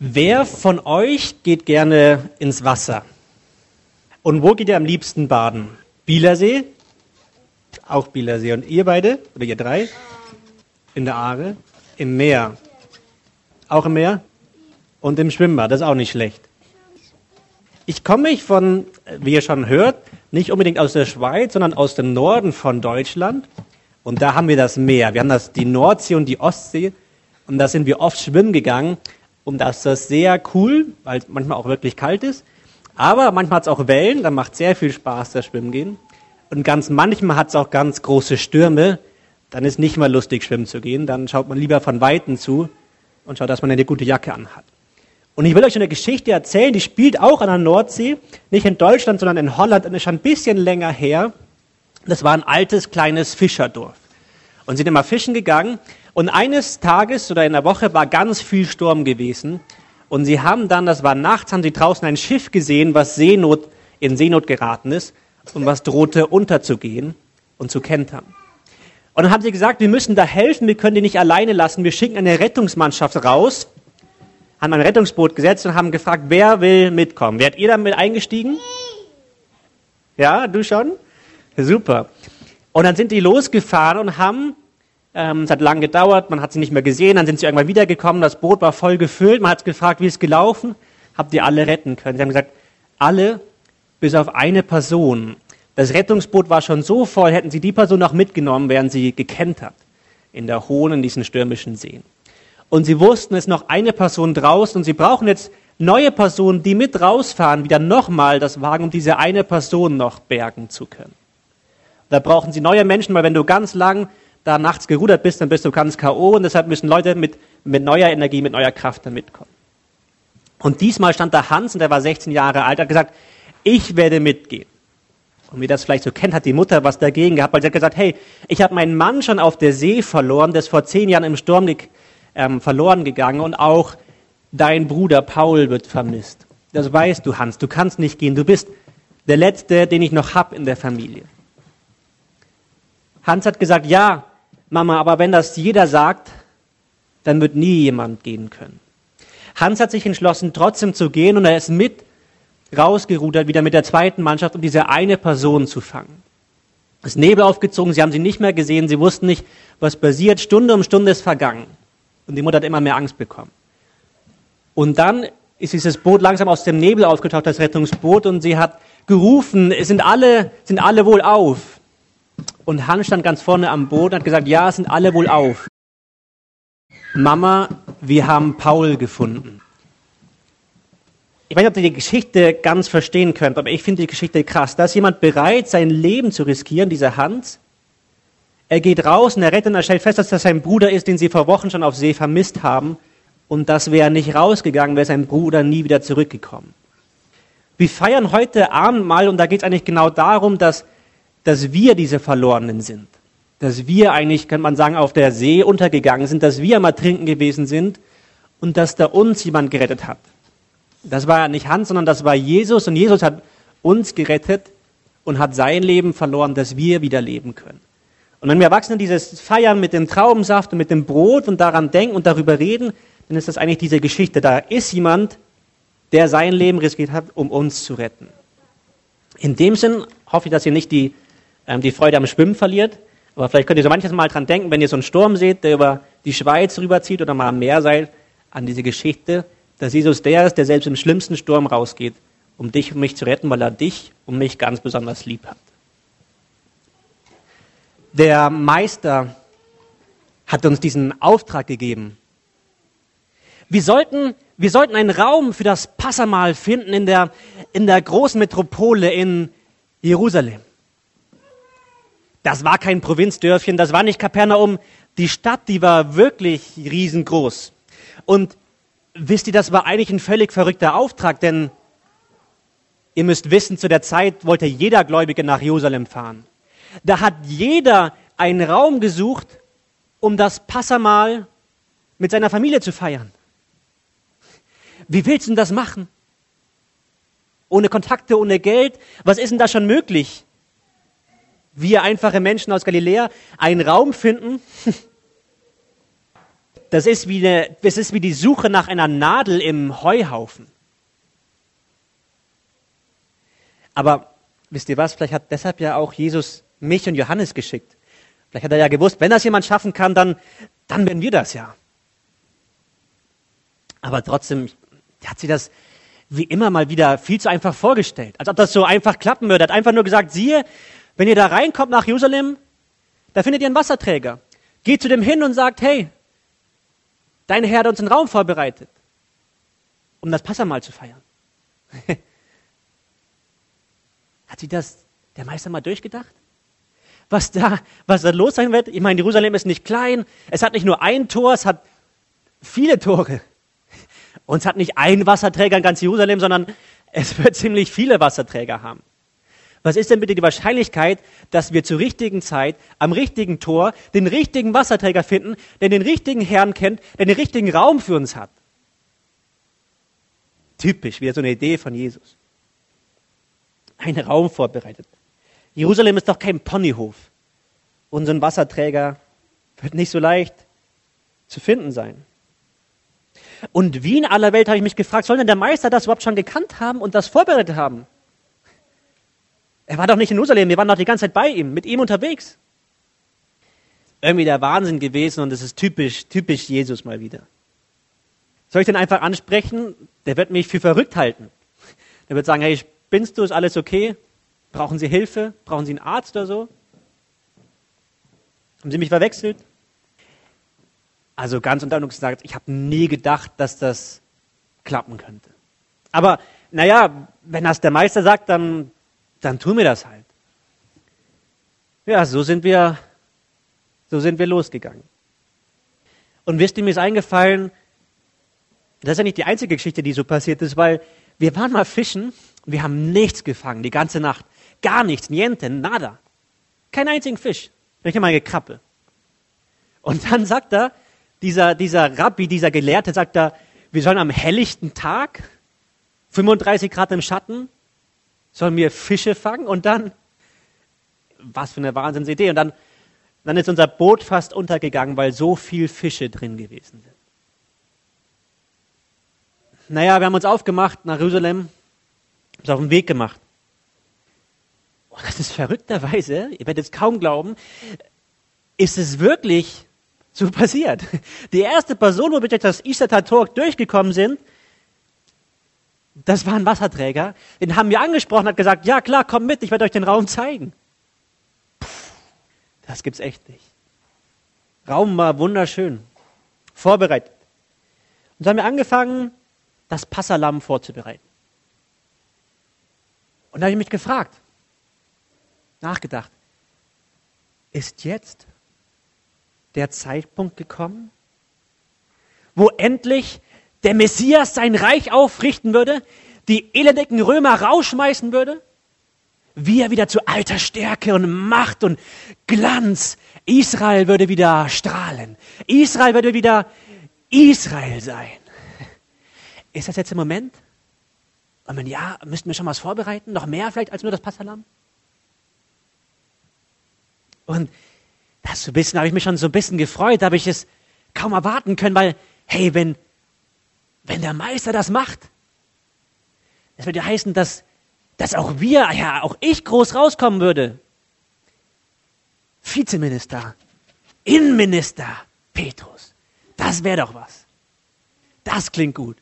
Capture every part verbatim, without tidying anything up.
Wer von euch geht gerne ins Wasser? Und wo geht ihr am liebsten baden? Bielersee? Auch Bielersee. Und ihr beide? Oder ihr drei? In der Aare? Im Meer? Auch im Meer? Und im Schwimmbad? Das ist auch nicht schlecht. Ich komme von, wie ihr schon hört, nicht unbedingt aus der Schweiz, sondern aus dem Norden von Deutschland. Und da haben wir das Meer. Wir haben das, die Nordsee und die Ostsee. Und da sind wir oft schwimmen gegangen. Und das ist das sehr cool, weil es manchmal auch wirklich kalt ist. Aber manchmal hat es auch Wellen, da macht sehr viel Spaß, das Schwimmen gehen. Und ganz manchmal hat es auch ganz große Stürme. Dann ist nicht mal lustig, schwimmen zu gehen. Dann schaut man lieber von Weitem zu und schaut, dass man eine gute Jacke anhat. Und ich will euch eine Geschichte erzählen, die spielt auch an der Nordsee. Nicht in Deutschland, sondern in Holland. Und ist schon ein bisschen länger her. Das war ein altes, kleines Fischerdorf. Und sie sind immer fischen gegangen. Und eines Tages oder in der Woche war ganz viel Sturm gewesen. Und sie haben dann, das war nachts, haben sie draußen ein Schiff gesehen, was Seenot, in Seenot geraten ist und was drohte unterzugehen und zu kentern. Und dann haben sie gesagt, wir müssen da helfen, wir können die nicht alleine lassen, wir schicken eine Rettungsmannschaft raus, haben ein Rettungsboot gesetzt und haben gefragt, wer will mitkommen. Wärt ihr damit eingestiegen? Ja, du schon? Super. Und dann sind die losgefahren und haben, ähm, es hat lang gedauert, man hat sie nicht mehr gesehen, dann sind sie irgendwann wiedergekommen, das Boot war voll gefüllt, man hat gefragt, wie ist es gelaufen? Habt ihr alle retten können? Sie haben gesagt, alle bis auf eine Person. Das Rettungsboot war schon so voll, hätten sie die Person noch mitgenommen, wären sie gekentert in der Hohen, in diesen stürmischen Seen. Und sie wussten, es ist noch eine Person draußen und sie brauchen jetzt neue Personen, die mit rausfahren, wieder nochmal das Wagen, um diese eine Person noch bergen zu können. Da brauchen sie neue Menschen, weil wenn du ganz lang da nachts gerudert bist, dann bist du ganz K O und deshalb müssen Leute mit, mit neuer Energie, mit neuer Kraft da mitkommen. Und diesmal stand da Hans und der war sechzehn Jahre alt, hat gesagt, ich werde mitgehen. Und wie das vielleicht so kennt, hat die Mutter was dagegen gehabt, weil sie hat gesagt, hey, ich habe meinen Mann schon auf der See verloren, der ist vor zehn Jahren im Sturm ge- ähm, verloren gegangen und auch dein Bruder Paul wird vermisst. Das weißt du, Hans, du kannst nicht gehen, du bist der Letzte, den ich noch hab in der Familie. Hans hat gesagt, ja, Mama, aber wenn das jeder sagt, dann wird nie jemand gehen können. Hans hat sich entschlossen, trotzdem zu gehen und er ist mit rausgerudert, wieder mit der zweiten Mannschaft, um diese eine Person zu fangen. Es ist Nebel aufgezogen, sie haben sie nicht mehr gesehen, sie wussten nicht, was passiert. Stunde um Stunde ist vergangen. Und die Mutter hat immer mehr Angst bekommen. Und dann ist dieses Boot langsam aus dem Nebel aufgetaucht, das Rettungsboot, und sie hat gerufen, es sind alle, sind alle wohl auf. Und Hans stand ganz vorne am Boot und hat gesagt, ja, es sind alle wohl auf. Mama, wir haben Paul gefunden. Ich weiß nicht, ob ihr die Geschichte ganz verstehen könnt, aber ich finde die Geschichte krass. Da ist jemand bereit, sein Leben zu riskieren, dieser Hans. Er geht raus und er rettet und er stellt fest, dass das sein Bruder ist, den sie vor Wochen schon auf See vermisst haben. Und das wäre nicht rausgegangen, wäre sein Bruder nie wieder zurückgekommen. Wir feiern heute Abendmahl und da geht es eigentlich genau darum, dass, dass wir diese Verlorenen sind. Dass wir eigentlich, kann man sagen, auf der See untergegangen sind, dass wir mal trinken gewesen sind und dass da uns jemand gerettet hat. Das war nicht Hans, sondern das war Jesus. Und Jesus hat uns gerettet und hat sein Leben verloren, dass wir wieder leben können. Und wenn wir Erwachsene dieses feiern mit dem Traubensaft und mit dem Brot und daran denken und darüber reden, dann ist das eigentlich diese Geschichte. Da ist jemand, der sein Leben riskiert hat, um uns zu retten. In dem Sinn hoffe ich, dass ihr nicht die, ähm, die Freude am Schwimmen verliert. Aber vielleicht könnt ihr so manches Mal dran denken, wenn ihr so einen Sturm seht, der über die Schweiz rüberzieht oder mal am Meer seid, an diese Geschichte, dass Jesus der ist, der selbst im schlimmsten Sturm rausgeht, um dich und mich zu retten, weil er dich und mich ganz besonders lieb hat. Der Meister hat uns diesen Auftrag gegeben. Wir sollten, wir sollten einen Raum für das Passamahl finden in der, in der großen Metropole in Jerusalem. Das war kein Provinzdörfchen, das war nicht Kapernaum. Die Stadt, die war wirklich riesengroß. Und wisst ihr, das war eigentlich ein völlig verrückter Auftrag, denn ihr müsst wissen, zu der Zeit wollte jeder Gläubige nach Jerusalem fahren. Da hat jeder einen Raum gesucht, um das Passamahl mit seiner Familie zu feiern. Wie willst du denn das machen? Ohne Kontakte, ohne Geld? Was ist denn da schon möglich? Wir einfache Menschen aus Galiläa einen Raum finden, Das ist wie, eine, das ist wie die Suche nach einer Nadel im Heuhaufen. Aber wisst ihr was, vielleicht hat deshalb ja auch Jesus mich und Johannes geschickt. Vielleicht hat er ja gewusst, wenn das jemand schaffen kann, dann, dann werden wir das ja. Aber trotzdem hat sie das wie immer mal wieder viel zu einfach vorgestellt. Als ob das so einfach klappen würde. Er hat einfach nur gesagt, siehe, wenn ihr da reinkommt nach Jerusalem, da findet ihr einen Wasserträger. Geht zu dem hin und sagt, hey, dein Herr hat uns einen Raum vorbereitet, um das Passamahl zu feiern. Hat sie das der Meister mal durchgedacht? Was da, was da los sein wird? Ich meine, Jerusalem ist nicht klein. Es hat nicht nur ein Tor, es hat viele Tore. Und es hat nicht ein Wasserträger in ganz Jerusalem, sondern es wird ziemlich viele Wasserträger haben. Was ist denn bitte die Wahrscheinlichkeit, dass wir zur richtigen Zeit, am richtigen Tor, den richtigen Wasserträger finden, der den richtigen Herrn kennt, der den richtigen Raum für uns hat? Typisch, wieder so eine Idee von Jesus. Ein Raum vorbereitet. Jerusalem ist doch kein Ponyhof. Und so ein Wasserträger wird nicht so leicht zu finden sein. Und wie in aller Welt, habe ich mich gefragt, soll denn der Meister das überhaupt schon gekannt haben und das vorbereitet haben? Er war doch nicht in Jerusalem, wir waren doch die ganze Zeit bei ihm, mit ihm unterwegs. Irgendwie der Wahnsinn gewesen und es ist typisch, typisch Jesus mal wieder. Soll ich den einfach ansprechen? Der wird mich für verrückt halten. Der wird sagen, hey, spinnst du, ist alles okay? Brauchen Sie Hilfe? Brauchen Sie einen Arzt oder so? Haben Sie mich verwechselt? Also ganz unter uns gesagt, ich habe nie gedacht, dass das klappen könnte. Aber naja, wenn das der Meister sagt, dann, dann tun wir das halt. Ja, so sind wir, so sind wir losgegangen. Und wisst ihr, mir ist eingefallen, das ist ja nicht die einzige Geschichte, die so passiert ist, weil wir waren mal fischen und wir haben nichts gefangen, die ganze Nacht. Gar nichts, niente, nada. Keinen einzigen Fisch. Nicht einmal eine Krabbe. Und dann sagt er, dieser, dieser Rabbi, dieser Gelehrte, sagt er, wir sollen am helllichten Tag, fünfunddreißig Grad im Schatten, sollen wir Fische fangen und dann, was für eine Wahnsinnsidee. Und dann, dann ist unser Boot fast untergegangen, weil so viel Fische drin gewesen sind. Naja, wir haben uns aufgemacht nach Jerusalem, uns auf den Weg gemacht. Und das ist verrückterweise, ihr werdet es kaum glauben, ist es wirklich so passiert. Die erste Person, wo wir durch das Istatar Tor durchgekommen sind, das war ein Wasserträger. Den haben wir angesprochen, hat gesagt, ja klar, komm mit, ich werde euch den Raum zeigen. Puh, das gibt's echt nicht. Raum war wunderschön, vorbereitet. Und so haben wir angefangen, das Passahlamm vorzubereiten. Und da habe ich mich gefragt, nachgedacht, ist jetzt der Zeitpunkt gekommen, wo endlich der Messias sein Reich aufrichten würde, die elendigen Römer rausschmeißen würde, wie er wieder zu alter Stärke und Macht und Glanz, Israel würde wieder strahlen, Israel würde wieder Israel sein. Ist das jetzt der Moment? Und wenn ja, müssten wir schon was vorbereiten, noch mehr vielleicht als nur das Passahlamm? Und das so ein bisschen, habe ich mich schon so ein bisschen gefreut, da habe ich es kaum erwarten können, weil, hey, wenn, wenn der Meister das macht, das würde ja heißen, dass, dass auch wir, ja, auch ich groß rauskommen würde. Vizeminister, Innenminister, Petrus, das wäre doch was. Das klingt gut.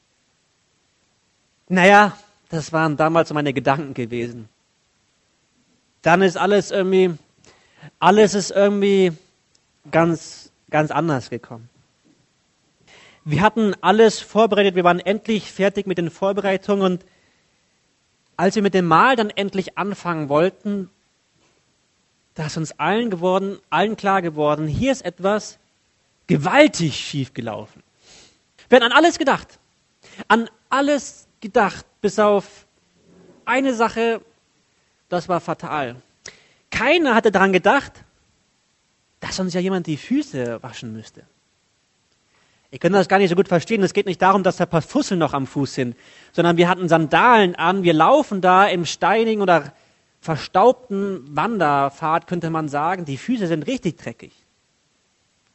Naja, das waren damals so meine Gedanken gewesen. Dann ist alles irgendwie... Alles ist irgendwie ganz, ganz anders gekommen. Wir hatten alles vorbereitet, wir waren endlich fertig mit den Vorbereitungen und als wir mit dem Mahl dann endlich anfangen wollten, da ist uns allen geworden, allen klar geworden, hier ist etwas gewaltig schief gelaufen. Wir hatten an alles gedacht, an alles gedacht, bis auf eine Sache, das war fatal. Keiner hatte daran gedacht, dass uns ja jemand die Füße waschen müsste. Ich kann das gar nicht so gut verstehen. Es geht nicht darum, dass da ein paar Fusseln noch am Fuß sind, sondern wir hatten Sandalen an. Wir laufen da im steinigen oder verstaubten Wanderpfad, könnte man sagen. Die Füße sind richtig dreckig.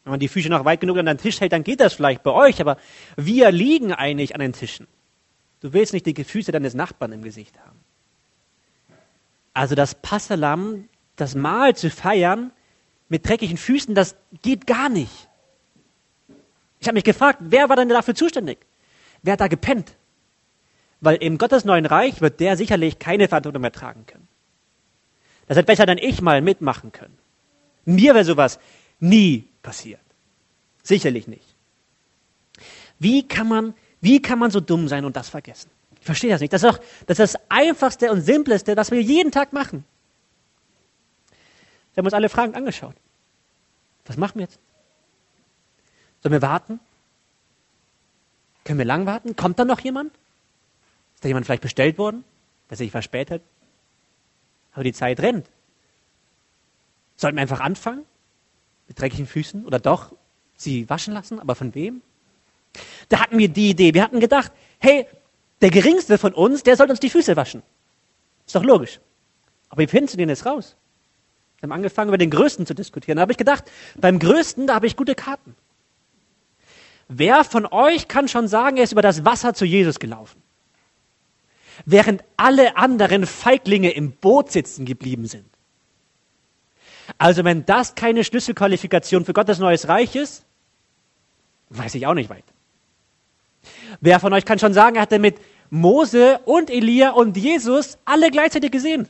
Wenn man die Füße noch weit genug an den Tisch hält, dann geht das vielleicht bei euch, aber wir liegen eigentlich an den Tischen. Du willst nicht die Füße deines Nachbarn im Gesicht haben. Also das Passahlamm, das Mahl zu feiern mit dreckigen Füßen, das geht gar nicht. Ich habe mich gefragt, wer war denn dafür zuständig? Wer hat da gepennt? Weil im Gottes neuen Reich wird der sicherlich keine Verantwortung mehr tragen können. Das hätte besser dann ich mal mitmachen können. Mir wäre sowas nie passiert. Sicherlich nicht. Wie kann man, wie kann man so dumm sein und das vergessen? Ich verstehe das nicht. Das ist doch das, ist das Einfachste und Simpleste, was wir jeden Tag machen. Wir haben uns alle fragend angeschaut. Was machen wir jetzt? Sollen wir warten? Können wir lang warten? Kommt dann noch jemand? Ist da jemand vielleicht bestellt worden, der sich verspätet? Aber die Zeit rennt. Sollten wir einfach anfangen? Mit dreckigen Füßen? Oder doch sie waschen lassen? Aber von wem? Da hatten wir die Idee. Wir hatten gedacht, hey, der Geringste von uns, der soll uns die Füße waschen. Ist doch logisch. Aber wie findest du den jetzt raus? Wir haben angefangen, über den Größten zu diskutieren. Da habe ich gedacht, beim Größten, da habe ich gute Karten. Wer von euch kann schon sagen, er ist über das Wasser zu Jesus gelaufen? Während alle anderen Feiglinge im Boot sitzen geblieben sind. Also wenn das keine Schlüsselqualifikation für Gottes neues Reich ist, weiß ich auch nicht weiter. Wer von euch kann schon sagen, er hatte mit Mose und Elia und Jesus alle gleichzeitig gesehen?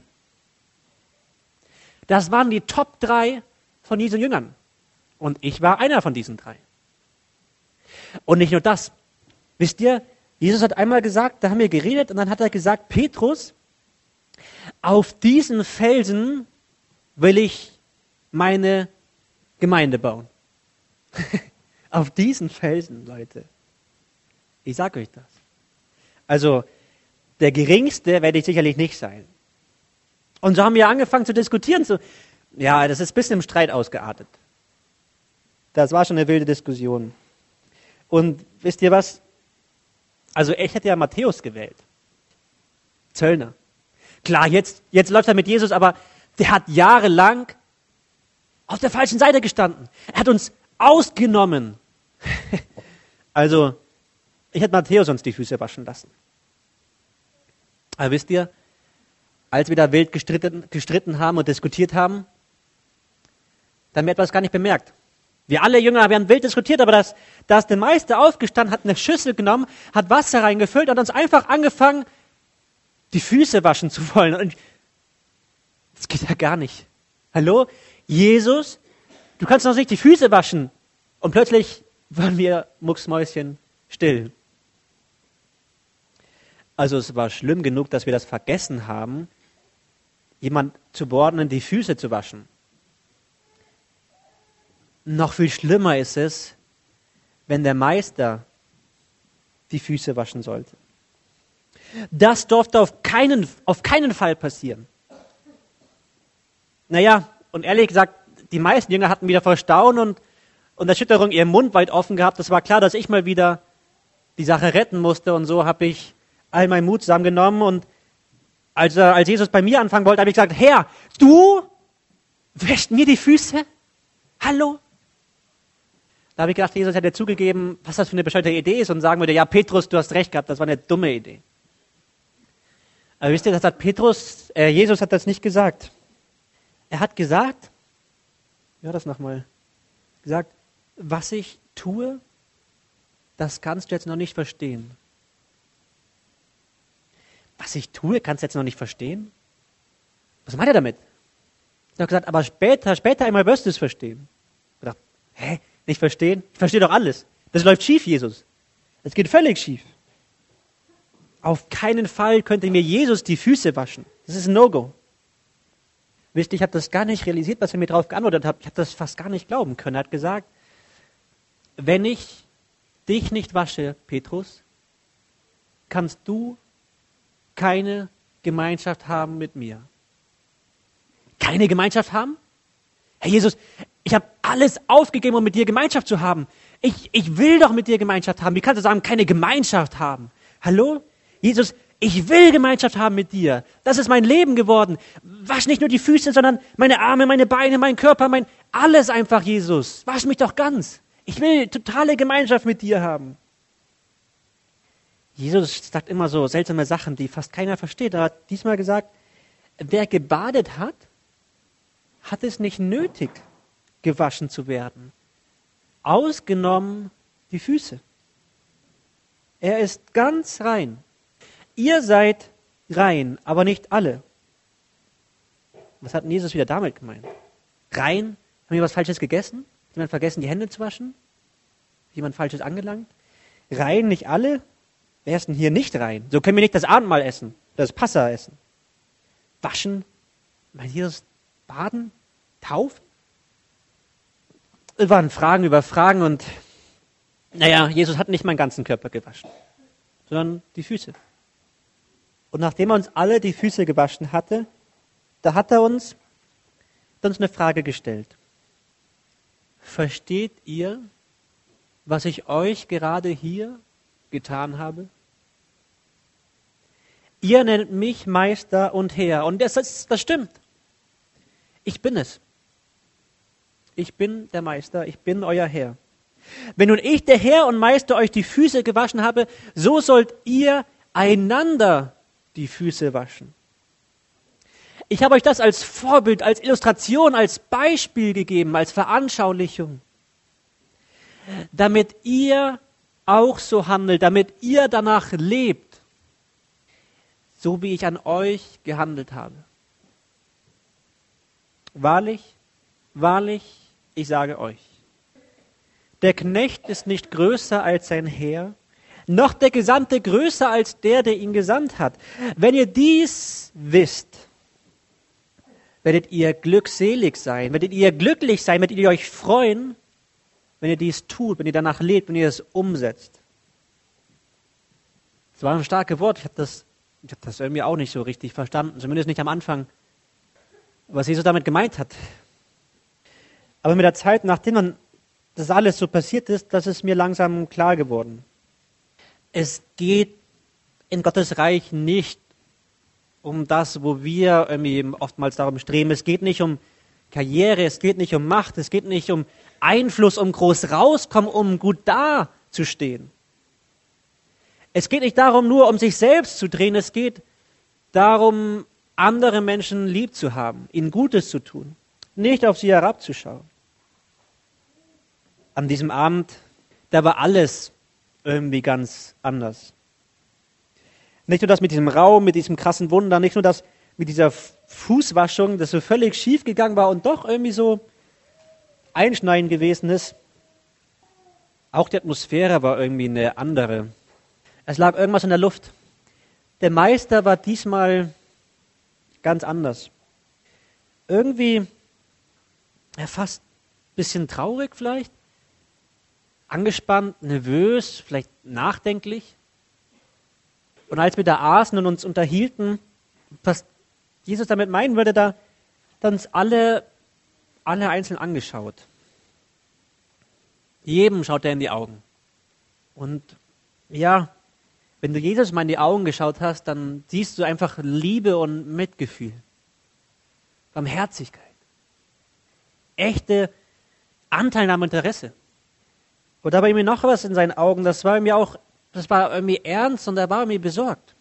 Das waren die Top drei von diesen Jüngern. Und ich war einer von diesen drei. Und nicht nur das. Wisst ihr, Jesus hat einmal gesagt, da haben wir geredet, und dann hat er gesagt, Petrus, auf diesen Felsen will ich meine Gemeinde bauen. Auf diesen Felsen, Leute. Ich sage euch das. Also, der Geringste werde ich sicherlich nicht sein. Und so haben wir angefangen zu diskutieren. So, ja, das ist ein bisschen im Streit ausgeartet. Das war schon eine wilde Diskussion. Und wisst ihr was? Also ich hätte ja Matthäus gewählt. Zöllner. Klar, jetzt, jetzt läuft er mit Jesus, aber der hat jahrelang auf der falschen Seite gestanden. Er hat uns ausgenommen. Also, ich hätte Matthäus uns die Füße waschen lassen. Aber wisst ihr, als wir da wild gestritten, gestritten haben und diskutiert haben, dann haben wir etwas gar nicht bemerkt. Wir alle Jünger, wir haben wild diskutiert, aber das, da ist der Meister aufgestanden, hat eine Schüssel genommen, hat Wasser reingefüllt und uns einfach angefangen, die Füße waschen zu wollen. Und das geht ja gar nicht. Hallo? Jesus, du kannst uns nicht die Füße waschen. Und plötzlich waren wir mucksmäuschen still. Also es war schlimm genug, dass wir das vergessen haben, jemand zu beordnen, die Füße zu waschen. Noch viel schlimmer ist es, wenn der Meister die Füße waschen sollte. Das durfte auf keinen, auf keinen Fall passieren. Naja, und ehrlich gesagt, die meisten Jünger hatten wieder vor Staunen und, und Erschütterung ihren Mund weit offen gehabt. Das war klar, dass ich mal wieder die Sache retten musste, und so habe ich all meinen Mut zusammengenommen, und als, als Jesus bei mir anfangen wollte, habe ich gesagt, Herr, du wäschst mir die Füße? Hallo? Da habe ich gedacht, Jesus hätte zugegeben, was das für eine bescheuerte Idee ist, und sagen würde, ja, Petrus, du hast recht gehabt, das war eine dumme Idee. Aber wisst ihr, das hat Petrus, äh, Jesus hat das nicht gesagt. Er hat gesagt, ja, das nochmal, gesagt, was ich tue, das kannst du jetzt noch nicht verstehen. Was ich tue, kannst du jetzt noch nicht verstehen? Was meint er damit? Er hat gesagt, aber später, später einmal wirst du es verstehen. Ich dachte, hä? Nicht verstehen? Ich verstehe doch alles. Das läuft schief, Jesus. Das geht völlig schief. Auf keinen Fall könnte mir Jesus die Füße waschen. Das ist ein No-Go. Wisst ihr, ich habe das gar nicht realisiert, was er mir darauf geantwortet hat. Ich habe das fast gar nicht glauben können. Er hat gesagt, wenn ich dich nicht wasche, Petrus, kannst du keine Gemeinschaft haben mit mir. Keine Gemeinschaft haben? Herr Jesus, ich habe alles aufgegeben, um mit dir Gemeinschaft zu haben. Ich, ich will doch mit dir Gemeinschaft haben. Wie kannst du sagen, keine Gemeinschaft haben? Hallo? Jesus, ich will Gemeinschaft haben mit dir. Das ist mein Leben geworden. Wasch nicht nur die Füße, sondern meine Arme, meine Beine, mein Körper, mein Alles einfach, Jesus. Wasch mich doch ganz. Ich will totale Gemeinschaft mit dir haben. Jesus sagt immer so seltsame Sachen, die fast keiner versteht. Er hat diesmal gesagt, wer gebadet hat, hat es nicht nötig, gewaschen zu werden. Ausgenommen die Füße. Er ist ganz rein. Ihr seid rein, aber nicht alle. Was hat denn Jesus wieder damit gemeint? Rein? Haben wir was Falsches gegessen? Hat jemand vergessen, die Hände zu waschen? Hat jemand Falsches angelangt? Rein, nicht alle? Wer ist denn hier nicht rein? So können wir nicht das Abendmahl essen, das Passa essen. Waschen? Meint Jesus baden? Taufen? Es waren Fragen über Fragen und naja, Jesus hat nicht meinen ganzen Körper gewaschen, sondern die Füße. Und nachdem er uns alle die Füße gewaschen hatte, da hat er uns, hat uns eine Frage gestellt. Versteht ihr, was ich euch gerade hier getan habe? Ihr nennt mich Meister und Herr. Und das, das, das stimmt. Ich bin es. Ich bin der Meister, ich bin euer Herr. Wenn nun ich, der Herr und Meister, euch die Füße gewaschen habe, so sollt ihr einander die Füße waschen. Ich habe euch das als Vorbild, als Illustration, als Beispiel gegeben, als Veranschaulichung, damit ihr auch so handelt, damit ihr danach lebt, so wie ich an euch gehandelt habe. Wahrlich, wahrlich, ich sage euch, der Knecht ist nicht größer als sein Herr, noch der Gesandte größer als der, der ihn gesandt hat. Wenn ihr dies wisst, werdet ihr glückselig sein, werdet ihr glücklich sein, werdet ihr euch freuen, wenn ihr dies tut, wenn ihr danach lebt, wenn ihr es umsetzt. Das war ein starkes Wort, ich habe das, ich hab das irgendwie auch nicht so richtig verstanden, zumindest nicht am Anfang, was Jesus damit gemeint hat. Aber mit der Zeit, nachdem dann das alles so passiert ist, das ist mir langsam klar geworden. Es geht in Gottes Reich nicht um das, wo wir irgendwie oftmals darum streben. Es geht nicht um Karriere, es geht nicht um Macht, es geht nicht um Einfluss, um groß rauskommen, um gut dazustehen. Es geht nicht darum, nur um sich selbst zu drehen, es geht darum, andere Menschen lieb zu haben, ihnen Gutes zu tun, nicht auf sie herabzuschauen. An diesem Abend, da war alles irgendwie ganz anders. Nicht nur das mit diesem Raum, mit diesem krassen Wunder, nicht nur das mit dieser Fußwaschung, das so völlig schief gegangen war und doch irgendwie so einschneidend gewesen ist. Auch die Atmosphäre war irgendwie eine andere. Es lag irgendwas in der Luft. Der Meister war diesmal ganz anders. Irgendwie ja, fast ein bisschen traurig vielleicht, angespannt, nervös, vielleicht nachdenklich. Und als wir da aßen und uns unterhielten, was Jesus damit meinen würde, da hat uns alle, alle einzeln angeschaut. Jedem schaut er in die Augen. Und ja, wenn du Jesus mal in die Augen geschaut hast, dann siehst du einfach Liebe und Mitgefühl. Barmherzigkeit. Echte Anteilnahme und Interesse. Und da war irgendwie noch was in seinen Augen, das war mir auch, das war irgendwie ernst und er war irgendwie besorgt.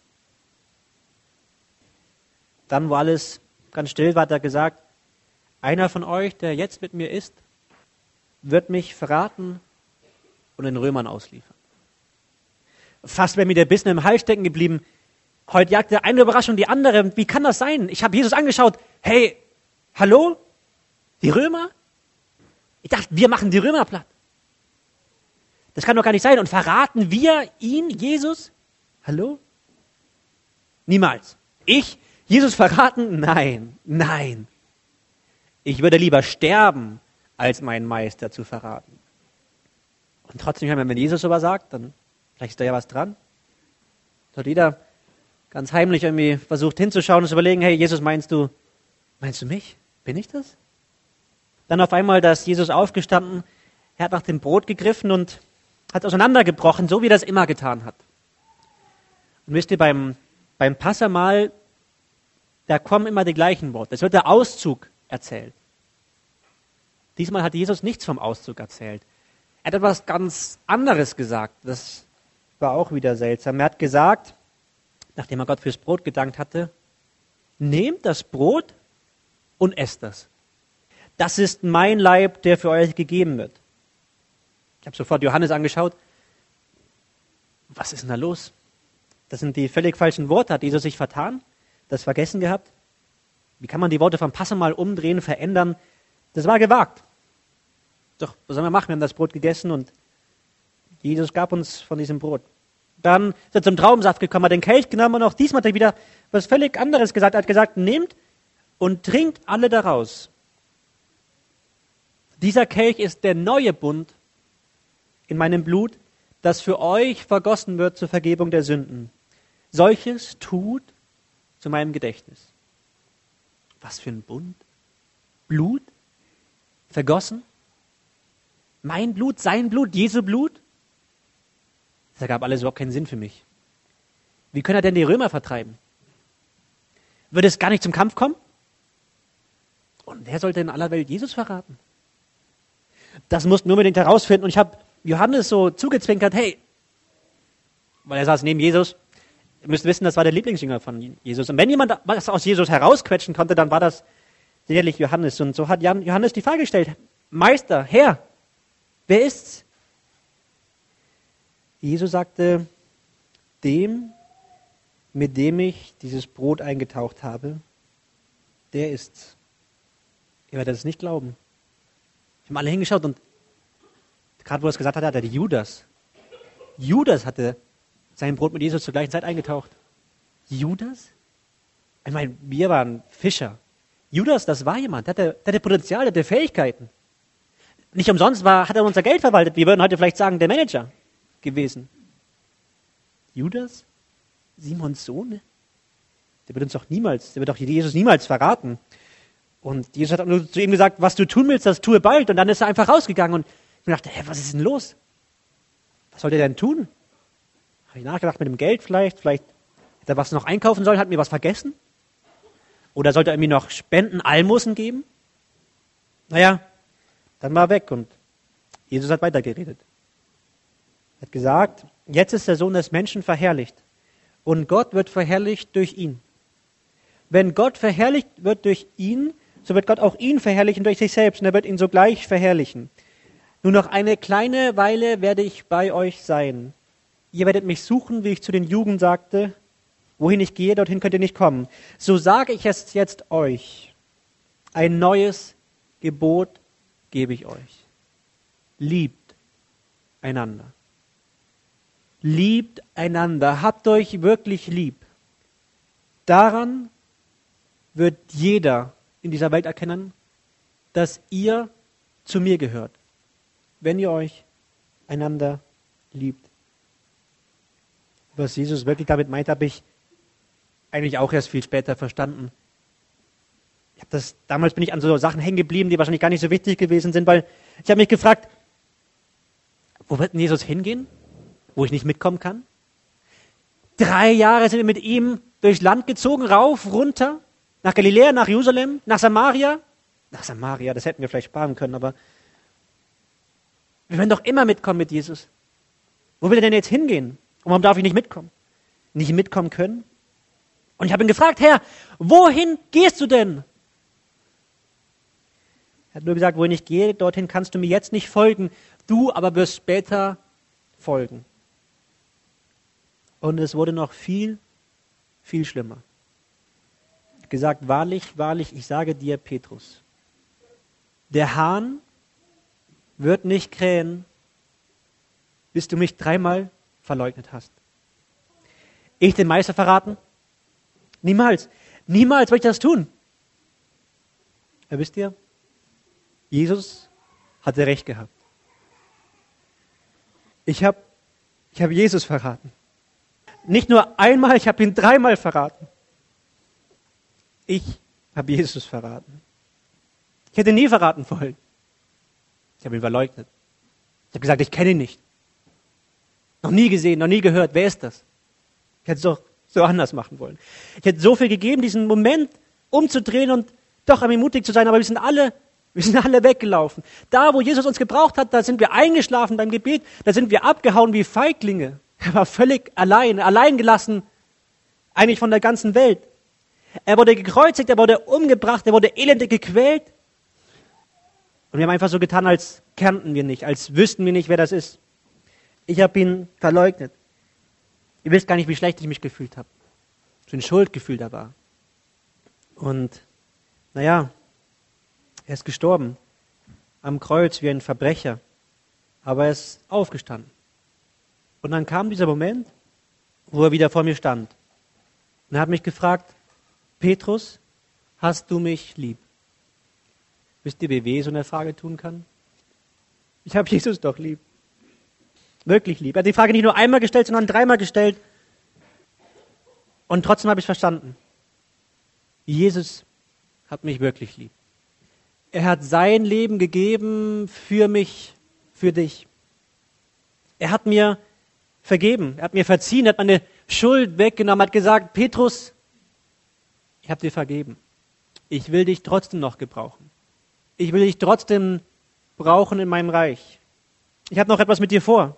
Dann, wo alles ganz still war, hat er gesagt, einer von euch, der jetzt mit mir ist, wird mich verraten und den Römern ausliefern. Fast wäre mir der Bissen im Hals stecken geblieben. Heute jagt der eine Überraschung die andere. Wie kann das sein? Ich habe Jesus angeschaut. Hey, hallo? Die Römer? Ich dachte, wir machen die Römer platt. Das kann doch gar nicht sein. Und verraten wir ihn, Jesus? Hallo? Niemals. Ich, Jesus verraten? Nein, nein. Ich würde lieber sterben, als meinen Meister zu verraten. Und trotzdem, wenn Jesus sowas sagt, dann vielleicht ist da ja was dran. Da hat jeder ganz heimlich irgendwie versucht hinzuschauen und zu überlegen, hey, Jesus, meinst du, meinst du mich? Bin ich das? Dann auf einmal, da ist Jesus aufgestanden, er hat nach dem Brot gegriffen und hat auseinandergebrochen, so wie er das immer getan hat. Und wisst ihr, beim, beim Passamahl, da kommen immer die gleichen Worte. Es wird der Auszug erzählt. Diesmal hat Jesus nichts vom Auszug erzählt. Er hat etwas ganz anderes gesagt. Das war auch wieder seltsam. Er hat gesagt, nachdem er Gott fürs Brot gedankt hatte, nehmt das Brot und esst das. Das ist mein Leib, der für euch gegeben wird. Ich habe sofort Johannes angeschaut. Was ist denn da los? Das sind die völlig falschen Worte. Hat Jesus sich vertan? Das vergessen gehabt? Wie kann man die Worte vom Passamal umdrehen, verändern? Das war gewagt. Doch, was sollen wir machen? Wir haben das Brot gegessen und Jesus gab uns von diesem Brot. Dann ist er zum Traubensaft gekommen, hat den Kelch genommen und auch diesmal hat er wieder was völlig anderes gesagt. Er hat gesagt, nehmt und trinkt alle daraus. Dieser Kelch ist der neue Bund in meinem Blut, das für euch vergossen wird zur Vergebung der Sünden. Solches tut zu meinem Gedächtnis. Was für ein Bund? Blut? Vergossen? Mein Blut, sein Blut, Jesu Blut? Das ergab alles überhaupt keinen Sinn für mich. Wie können er denn die Römer vertreiben? Würde es gar nicht zum Kampf kommen? Und wer sollte in aller Welt Jesus verraten? Das mussten wir unbedingt herausfinden. Und ich habe Johannes so zugezwinkert, hey, weil er saß neben Jesus, ihr müsst wissen, das war der Lieblingsjünger von Jesus. Und wenn jemand was aus Jesus herausquetschen konnte, dann war das sicherlich Johannes. Und so hat Johannes die Frage gestellt, Meister, Herr, wer ist's? Jesus sagte, dem, mit dem ich dieses Brot eingetaucht habe, der ist's. Ihr werdet es nicht glauben. Wir haben alle hingeschaut und gerade wo er es gesagt hat, hat er die Judas. Judas hatte sein Brot mit Jesus zur gleichen Zeit eingetaucht. Judas? Ich meine, wir waren Fischer. Judas, das war jemand, der hatte, der hatte Potenzial, der hatte Fähigkeiten. Nicht umsonst war, hat er unser Geld verwaltet. Wir würden heute vielleicht sagen, der Manager gewesen. Judas? Simons Sohn? Der wird uns doch niemals, der wird doch Jesus niemals verraten. Und Jesus hat nur zu ihm gesagt, was du tun willst, das tue bald. Und dann ist er einfach rausgegangen und ich dachte, hä, was ist denn los? Was soll der denn tun? Habe ich nachgedacht, mit dem Geld vielleicht, vielleicht hätte er was noch einkaufen sollen, hat mir was vergessen? Oder sollte er mir noch Spenden, Almosen geben? Naja, dann war er weg und Jesus hat weitergeredet. Er hat gesagt, jetzt ist der Sohn des Menschen verherrlicht und Gott wird verherrlicht durch ihn. Wenn Gott verherrlicht wird durch ihn, so wird Gott auch ihn verherrlichen durch sich selbst und er wird ihn sogleich verherrlichen. Nur noch eine kleine Weile werde ich bei euch sein. Ihr werdet mich suchen, wie ich zu den Juden sagte. Wohin ich gehe, dorthin könnt ihr nicht kommen. So sage ich es jetzt euch. Ein neues Gebot gebe ich euch. Liebt einander. Liebt einander. Habt euch wirklich lieb. Daran wird jeder in dieser Welt erkennen, dass ihr zu mir gehört, wenn ihr euch einander liebt. Was Jesus wirklich damit meint, habe ich eigentlich auch erst viel später verstanden. Ich habe das, damals bin ich an so Sachen hängen geblieben, die wahrscheinlich gar nicht so wichtig gewesen sind, weil ich habe mich gefragt, wo wird denn Jesus hingehen, wo ich nicht mitkommen kann? Drei Jahre sind wir mit ihm durchs Land gezogen, rauf, runter, nach Galiläa, nach Jerusalem, nach Samaria. Nach Samaria, das hätten wir vielleicht sparen können, aber wir werden doch immer mitkommen mit Jesus. Wo will er denn jetzt hingehen? Und warum darf ich nicht mitkommen? Nicht mitkommen können? Und ich habe ihn gefragt, Herr, wohin gehst du denn? Er hat nur gesagt, wohin ich gehe, dorthin kannst du mir jetzt nicht folgen. Du aber wirst später folgen. Und es wurde noch viel, viel schlimmer. Er hat gesagt, wahrlich, wahrlich, ich sage dir, Petrus, der Hahn wird nicht krähen, bis du mich dreimal verleugnet hast. Ich den Meister verraten? Niemals. Niemals will ich das tun. Aber wisst ihr, Jesus hatte recht gehabt. Ich habe ich hab Jesus verraten. Nicht nur einmal, ich habe ihn dreimal verraten. Ich habe Jesus verraten. Ich hätte ihn nie verraten wollen. Ich habe ihn verleugnet. Ich habe gesagt, ich kenne ihn nicht. Noch nie gesehen, noch nie gehört. Wer ist das? Ich hätte es doch so anders machen wollen. Ich hätte so viel gegeben, diesen Moment umzudrehen und doch ermutigt zu sein, aber wir sind alle Wir sind alle weggelaufen. Da, wo Jesus uns gebraucht hat, da sind wir eingeschlafen beim Gebet, da sind wir abgehauen wie Feiglinge. Er war völlig allein, allein gelassen, eigentlich von der ganzen Welt. Er wurde gekreuzigt, er wurde umgebracht, er wurde elendig gequält. Und wir haben einfach so getan, als kannten wir nicht, als wüssten wir nicht, wer das ist. Ich habe ihn verleugnet. Ihr wisst gar nicht, wie schlecht ich mich gefühlt habe. So ein Schuldgefühl da war. Und naja, er ist gestorben am Kreuz wie ein Verbrecher, aber er ist aufgestanden. Und dann kam dieser Moment, wo er wieder vor mir stand. Und er hat mich gefragt, Petrus, hast du mich lieb? Wisst ihr, wie weh so eine Frage tun kann? Ich habe Jesus doch lieb. Wirklich lieb. Er hat die Frage nicht nur einmal gestellt, sondern dreimal gestellt. Und trotzdem habe ich verstanden. Jesus hat mich wirklich lieb. Er hat sein Leben gegeben für mich, für dich. Er hat mir vergeben, er hat mir verziehen, er hat meine Schuld weggenommen, hat gesagt, Petrus, ich habe dir vergeben. Ich will dich trotzdem noch gebrauchen. Ich will dich trotzdem brauchen in meinem Reich. Ich habe noch etwas mit dir vor.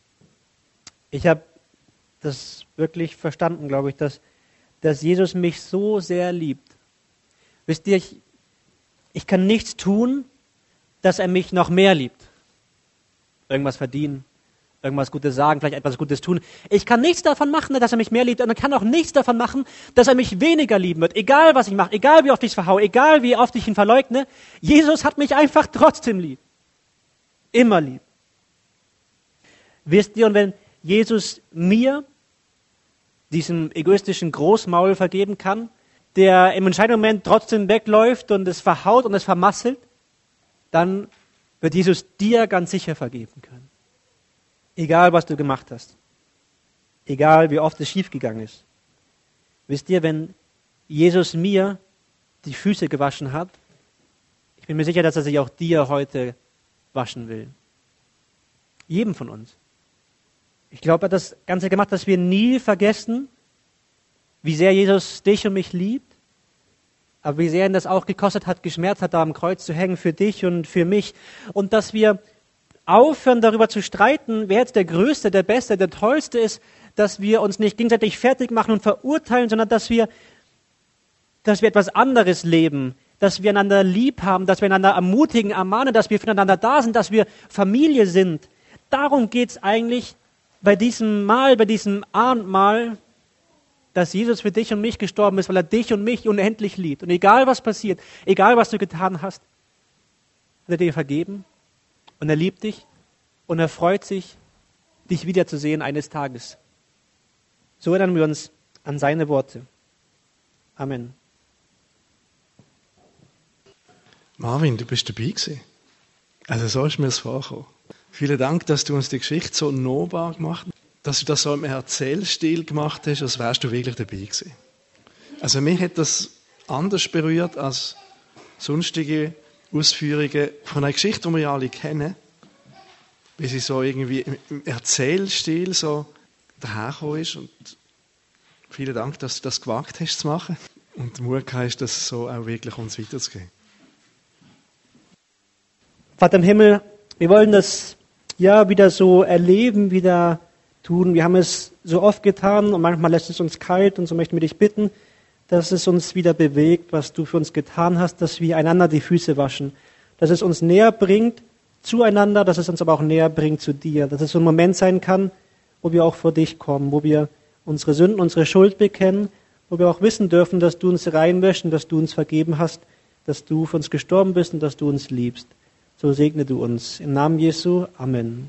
Ich habe das wirklich verstanden, glaube ich, dass, dass Jesus mich so sehr liebt. Wisst ihr, ich, ich kann nichts tun, dass er mich noch mehr liebt. Irgendwas verdienen, irgendwas Gutes sagen, vielleicht etwas Gutes tun. Ich kann nichts davon machen, dass er mich mehr liebt, und er kann auch nichts davon machen, dass er mich weniger lieben wird. Egal, was ich mache, egal, wie oft ich es verhaue, egal, wie oft ich ihn verleugne, Jesus hat mich einfach trotzdem lieb. Immer lieb. Wisst ihr, und wenn Jesus mir, diesem egoistischen Großmaul, vergeben kann, der im entscheidenden Moment trotzdem wegläuft und es verhaut und es vermasselt, dann wird Jesus dir ganz sicher vergeben können. Egal, was du gemacht hast. Egal, wie oft es schiefgegangen ist. Wisst ihr, wenn Jesus mir die Füße gewaschen hat, ich bin mir sicher, dass er sich auch dir heute waschen will. Jedem von uns. Ich glaube, er hat das Ganze gemacht, dass wir nie vergessen, wie sehr Jesus dich und mich liebt, aber wie sehr ihn das auch gekostet hat, geschmerzt hat, da am Kreuz zu hängen für dich und für mich. Und dass wir aufhören, darüber zu streiten, wer jetzt der Größte, der Beste, der Tollste ist, dass wir uns nicht gegenseitig fertig machen und verurteilen, sondern dass wir, dass wir etwas anderes leben, dass wir einander lieb haben, dass wir einander ermutigen, ermahnen, dass wir füreinander da sind, dass wir Familie sind. Darum geht es eigentlich bei diesem Mahl, bei diesem Abendmahl, dass Jesus für dich und mich gestorben ist, weil er dich und mich unendlich liebt. Und egal was passiert, egal was du getan hast, hat er dir vergeben und er liebt dich und er freut sich, dich wiederzusehen eines Tages. So erinnern wir uns an seine Worte. Amen. Marvin, du bist dabei gewesen. Also so ist mir das vorgekommen. Vielen Dank, dass du uns die Geschichte so nahbar gemacht hast, dass du das so im Erzählstil gemacht hast, als wärst du wirklich dabei gewesen. Also mich hat das anders berührt als sonstige Ausführungen von einer Geschichte, die wir ja alle kennen, wie sie so irgendwie im Erzählstil so dahergekommen ist. Und vielen Dank, dass du das gewagt hast zu machen und den Mut hast, das so auch wirklich uns weiterzugeben. Vater im Himmel, wir wollen das ja wieder so erleben, wieder tun. Wir haben es so oft getan und manchmal lässt es uns kalt, und so möchten wir dich bitten, dass es uns wieder bewegt, was du für uns getan hast, dass wir einander die Füße waschen, dass es uns näher bringt zueinander, dass es uns aber auch näher bringt zu dir, dass es so ein Moment sein kann, wo wir auch vor dich kommen, wo wir unsere Sünden, unsere Schuld bekennen, wo wir auch wissen dürfen, dass du uns reinwäschst und dass du uns vergeben hast, dass du für uns gestorben bist und dass du uns liebst. So segne du uns. Im Namen Jesu. Amen.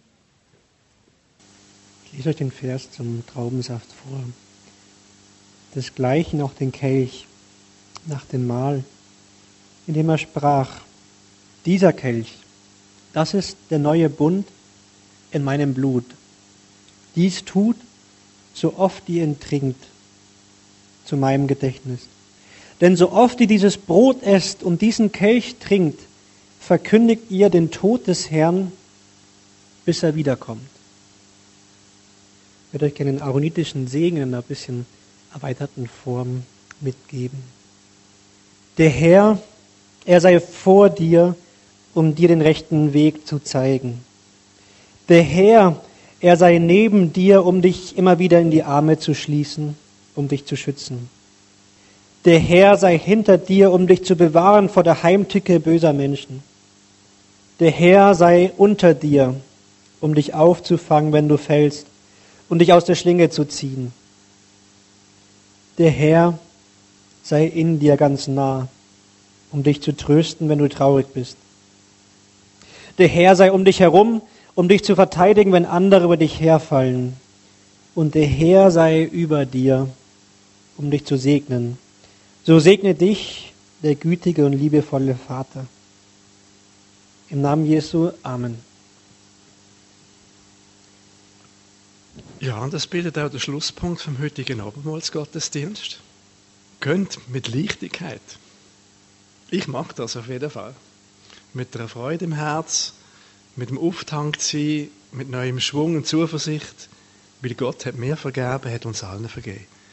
Ich lese euch den Vers zum Traubensaft vor. Desgleichen auch den Kelch nach dem Mahl, in dem er sprach, dieser Kelch, das ist der neue Bund in meinem Blut. Dies tut, so oft ihr ihn trinkt, zu meinem Gedächtnis. Denn so oft ihr dieses Brot esst und diesen Kelch trinkt, verkündigt ihr den Tod des Herrn, bis er wiederkommt. Ich würde euch gerne den aaronitischen Segen in einer bisschen erweiterten Form mitgeben. Der Herr Er sei vor dir, um dir den rechten Weg zu zeigen. Der Herr, er sei neben dir, um dich immer wieder in die Arme zu schließen, um dich zu schützen. Der Herr sei hinter dir, um dich zu bewahren vor der Heimtücke böser Menschen. Der Herr sei unter dir, um dich aufzufangen, wenn du fällst, und dich aus der Schlinge zu ziehen. Der Herr sei in dir ganz nah, um dich zu trösten, wenn du traurig bist. Der Herr sei um dich herum, um dich zu verteidigen, wenn andere über dich herfallen. Und der Herr sei über dir, um dich zu segnen. So segne dich der gütige und liebevolle Vater. Im Namen Jesu, Amen. Ja, und das bildet auch den Schlusspunkt vom heutigen Abendmahlsgottesdienst. Könnt mit Leichtigkeit. Ich mache das auf jeden Fall. Mit einer Freude im Herz, mit dem Auftankt sein, mit neuem Schwung und Zuversicht, weil Gott hat mir vergeben, hat uns allen vergeben.